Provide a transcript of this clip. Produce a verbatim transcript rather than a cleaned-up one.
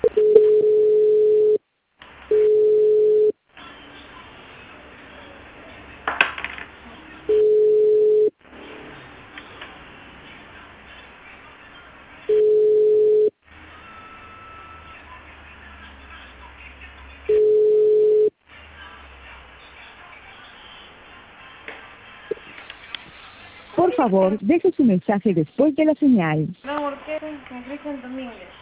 Por favor, deje su mensaje después de la señal. No, ¿por qué? Con Cristian Domínguez.